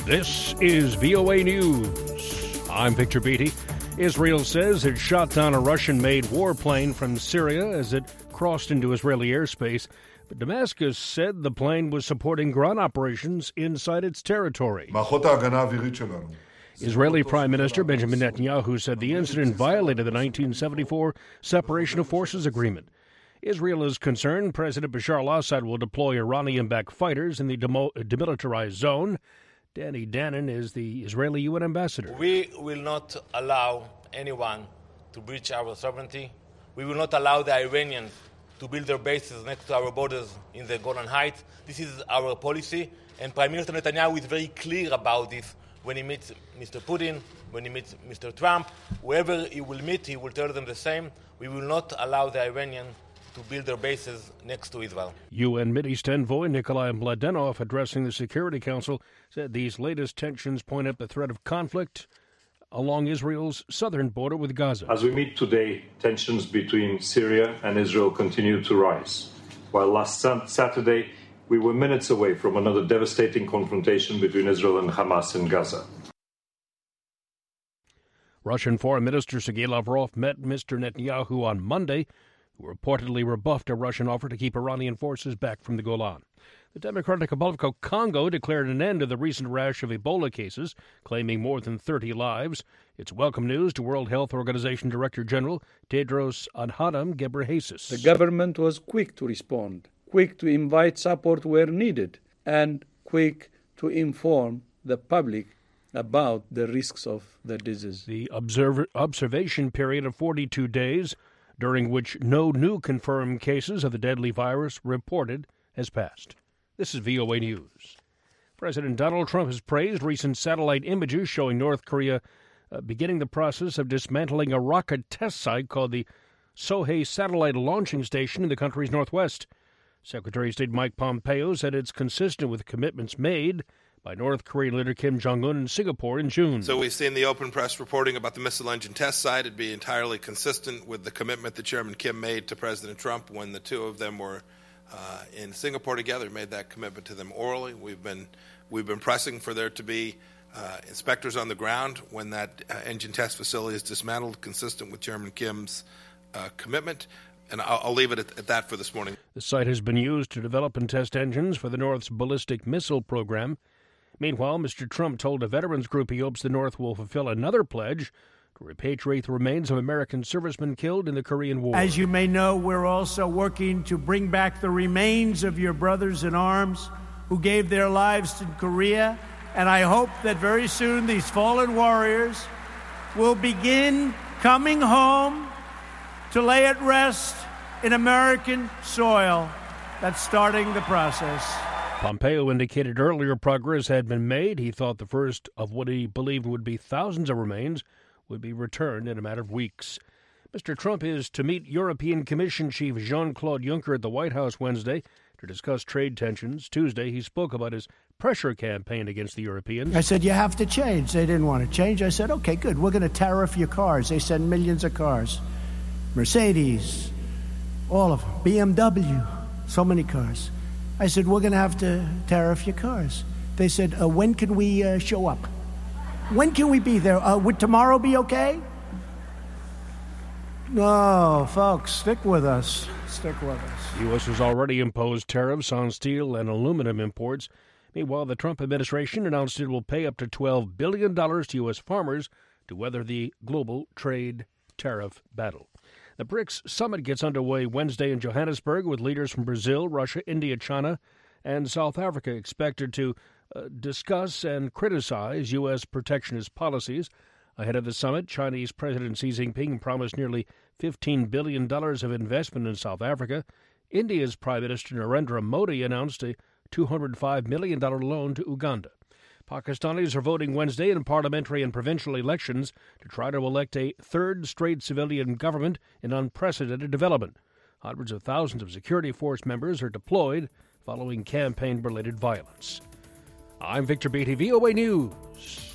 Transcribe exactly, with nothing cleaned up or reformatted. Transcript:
This is V O A News. I'm Victor Beatty. Israel says it shot down a Russian-made warplane from Syria as it crossed into Israeli airspace. But Damascus said the plane was supporting ground operations inside its territory. Israeli Prime Minister Benjamin Netanyahu said the incident violated the nineteen seventy-four Separation of Forces Agreement. Israel is concerned President Bashar al-Assad will deploy Iranian-backed fighters in the demo- demilitarized zone. Danny Danon is the Israeli U N ambassador. We will not allow anyone to breach our sovereignty. We will not allow the Iranians to build their bases next to our borders in the Golan Heights. This is our policy, and Prime Minister Netanyahu is very clear about this when he meets Mister Putin, when he meets Mister Trump. Whoever he will meet, he will tell them the same. We will not allow the Iranians to build their bases next to Israel. U N Mideast envoy Nikolai Mladenov, addressing the Security Council, said these latest tensions point up the threat of conflict along Israel's southern border with Gaza. As we meet today, tensions between Syria and Israel continue to rise. While last Saturday, we were minutes away from another devastating confrontation between Israel and Hamas in Gaza. Russian Foreign Minister Sergei Lavrov met Mister Netanyahu on Monday, who reportedly rebuffed a Russian offer to keep Iranian forces back from the Golan. The Democratic Republic of Congo declared an end to the recent rash of Ebola cases, claiming more than thirty lives. It's welcome news to World Health Organization Director General Tedros Adhanom Ghebreyesus. The government was quick to respond, quick to invite support where needed, and quick to inform the public about the risks of the disease. The observer, observation period of forty-two days, during which no new confirmed cases of the deadly virus reported, has passed. This is V O A News. President Donald Trump has praised recent satellite images showing North Korea uh, beginning the process of dismantling a rocket test site called the Sohae Satellite Launching Station in the country's northwest. Secretary of State Mike Pompeo said it's consistent with commitments made by North Korean leader Kim Jong-un in Singapore in June. So we've seen the open press reporting about the missile engine test site. It'd be entirely consistent with the commitment that Chairman Kim made to President Trump when the two of them were uh, in Singapore together, made that commitment to them orally. We've been we've been pressing for there to be uh, inspectors on the ground when that uh, engine test facility is dismantled, consistent with Chairman Kim's uh, commitment. And I'll, I'll leave it at, at that for this morning. The site has been used to develop and test engines for the North's ballistic missile program. Meanwhile, Mister Trump told a veterans group he hopes the North will fulfill another pledge to repatriate the remains of American servicemen killed in the Korean War. As you may know, we're also working to bring back the remains of your brothers in arms who gave their lives in Korea. And I hope that very soon these fallen warriors will begin coming home to lay at rest in American soil. That's starting the process. Pompeo indicated earlier progress had been made. He thought the first of what he believed would be thousands of remains would be returned in a matter of weeks. Mister Trump is to meet European Commission Chief Jean-Claude Juncker at the White House Wednesday to discuss trade tensions. Tuesday, he spoke about his pressure campaign against the Europeans. I said, you have to change. They didn't want to change. I said, okay, good. We're going to tariff your cars. They send millions of cars. Mercedes, all of them. B M W, so many cars. I said, we're going to have to tariff your cars. They said, uh, when can we uh, show up? When can we be there? Uh, would tomorrow be okay? No, folks, stick with us. Stick with us. The U S has already imposed tariffs on steel and aluminum imports. Meanwhile, the Trump administration announced it will pay up to twelve billion dollars to U S farmers to weather the global trade tariff battle. The BRICS summit gets underway Wednesday in Johannesburg with leaders from Brazil, Russia, India, China, and South Africa expected to uh, discuss and criticize U S protectionist policies. Ahead of the summit, Chinese President Xi Jinping promised nearly fifteen billion dollars of investment in South Africa. India's Prime Minister Narendra Modi announced a two hundred five million dollars loan to Uganda. Pakistanis are voting Wednesday in parliamentary and provincial elections to try to elect a third straight civilian government in unprecedented development. Hundreds of thousands of security force members are deployed following campaign-related violence. I'm Victor Beatty, V O A News.